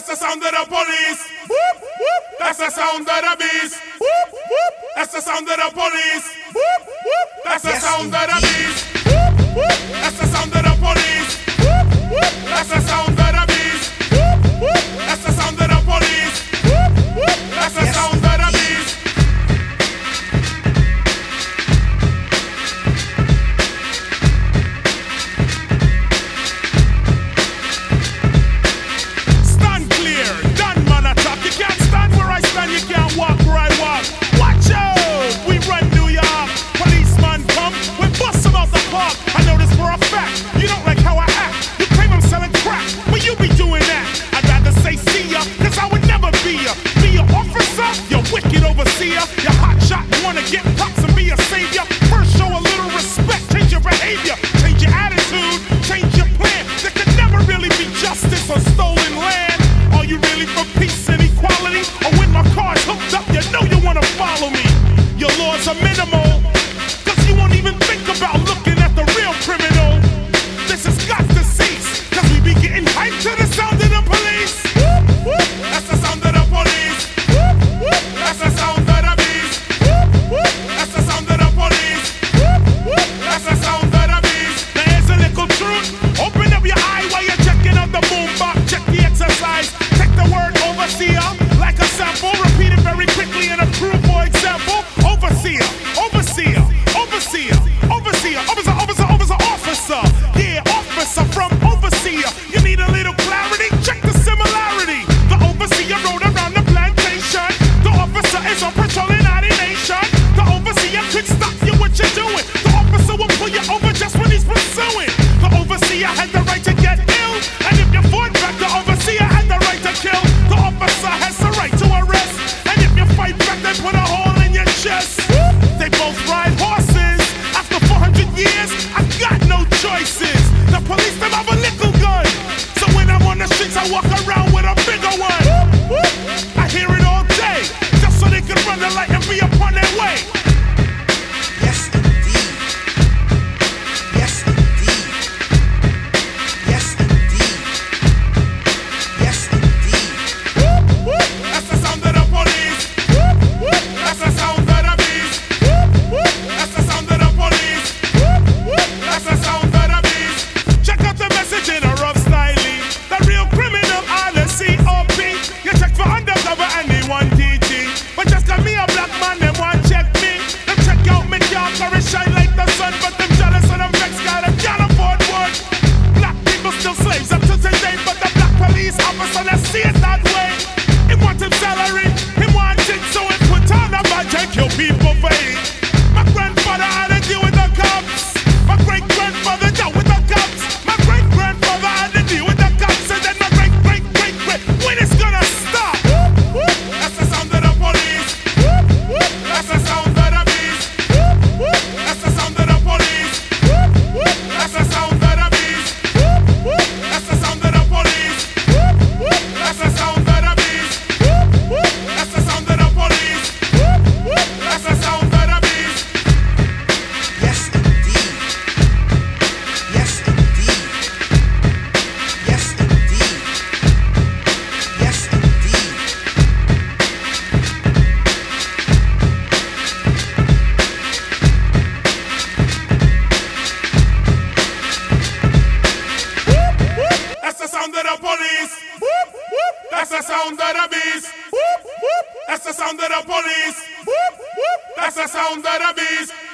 That's the sound of the police. Whoop, whoop. That's the sound of the beast. Whoop, whoop. That's the sound of the police. Whoop, whoop. That's the sound of the beast. Whoop, whoop. That's the sound of the police. Whoop, whoop. That's the sound of the beast. Whoop, whoop. That's the sound of the police. Whoop, whoop. That's the sound of the beast. You can't walk where I walk. Watch out! We run New York. Policeman come, we bust them out the park. I know this for a fact. You don't like how I act. You claim I'm selling crack, but you be doing that. I'd rather say see ya, cause I would never be ya. Be an officer, you wicked overseer. You hot shot, wanna get props and be a savior. First show a little respect, change your behavior. Change your attitude, change your plan. There could never really be justice on stolen land. Are you really for peace and equality? Or when my car's hooked up, you know you wanna follow me. Your laws are minimal, cause you won't even think about looking at the real criminal. This has got to cease, cause we be getting hyped to the sound of the police. Whoop, whoop. That's the sound of the police. Whoop, whoop. That's the sound of the beast. Whoop, whoop. That's the sound of the police. Whoop, whoop. That's the sound of the beast. There's a little truth. Open up your eye while you're checking out the boombox. Check the exercise. Take the word overseer like a sample. Repeat it very quickly and approve for example. Overseer, overseer, overseer, overseer, officer, officer, officer, officer. Yeah, officer from overseer. You need a little clarity? Check the similarity. The overseer rode around the plantation. The officer is on patrol in our nation. The overseer could stop you what you're doing. The officer will pull you over just when he's pursuing. The overseer had the right to get ill, and if you fought back, the overseer had the right to kill. The officer has the right to arrest, and if you fight back, they put a hole in your chest. They both ride horses. After 400 years, I got no choices. The police them have a little gun, so when I'm on the streets, I walk around with a bigger one. I hear it all day, just so they can run the light and be upon their way. Yes, indeed. Yes, indeed. Yes, indeed. Yes, indeed. That's the sound of the police. That's the sound of the beast. That's the sound of the police. That's the sound of the beast. Check out the message in a rough style. The real criminal are the COP. You check for undercover and they want DT. But just got me a black man, they want check me. Them check out me car, car it shine like the sun. But them jealous and them vex, got them can't afford wood. Black people still slaves up to today. But the black police officer, let's see it that way. He want him salary, he want it, so he put on a badge and kill people for it. My grandfather had to deal with the cops. My great-grandfather dealt with the cops. My great-grandfather had to deal with the cops. And then my great-great-great-great, when it's gonna stop? That's the sound of the police. That's the sound of the beast. That's the sound of the police. That's the sound of the beast. That's the sound of the police. That's the sound of the beast. That's the sound of the police. That's the sound of the beast. Yes, indeed. Yes, indeed. Yes, indeed. Yes, indeed. That's the sound of the police. That's the sound of the beast. That's the sound of the police. That's the sound of the beast.